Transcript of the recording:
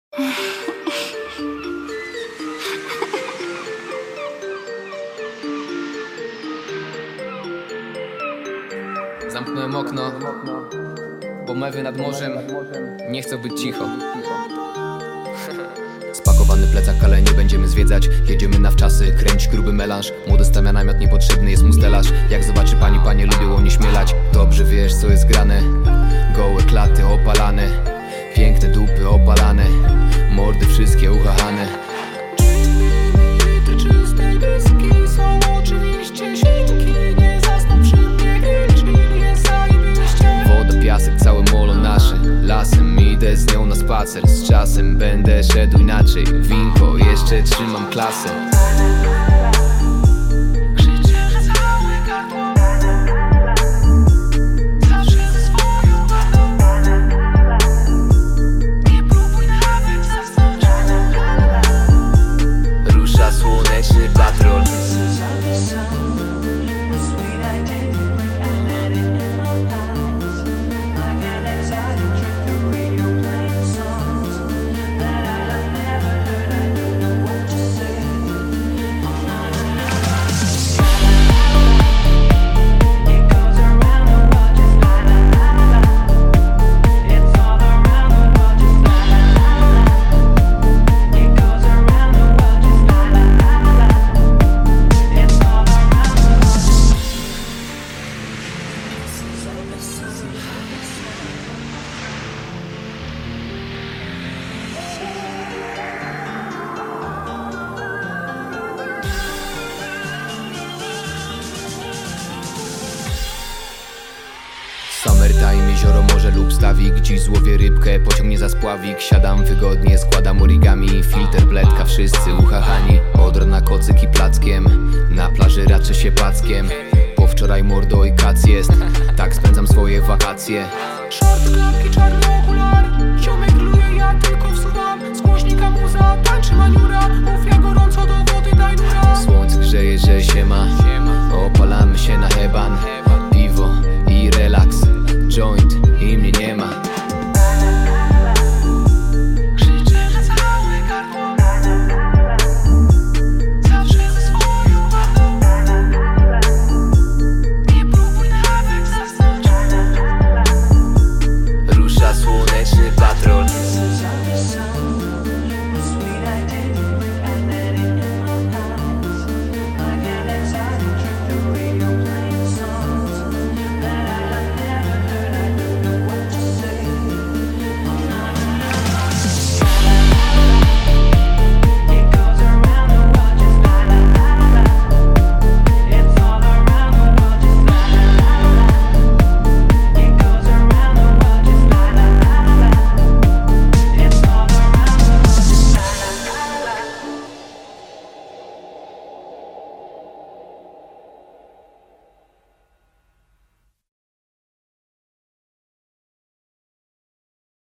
Zamknąłem okno, bo mewy nad morzem nie chcą być cicho. Spakowany plecak, ale nie będziemy zwiedzać. Jedziemy na wczasy, kręć gruby melanż. Młody stawia namiot, niepotrzebny jest mu stelaż. Jak zobaczy pani, panie lubią nie śmielać. Dobrze wiesz, co jest grane. Gołe klaty opalane, piękne dupy opalane, mordy wszystkie uchachane. Te czyste dyski są oczywiście świnki. Nie zasną przy mnie, chill jest zajebiście. Woda, piasek, całe molo nasze. Lasem idę z nią na spacer. Z czasem będę szedł inaczej. Winko, jeszcze trzymam klasę. Słoneczny patrol. Summertime, jezioro, morze lub stawik. Dziś złowię rybkę, pociągnie za spławik. Siadam wygodnie, składam origami. Filter, bledka, wszyscy uchachani. Od rana kocyk i plackiem. Na plaży raczę się packiem. Po wczoraj mordo i kac jest. Tak spędzam swoje wakacje. Shorty, klapki, czarny okular.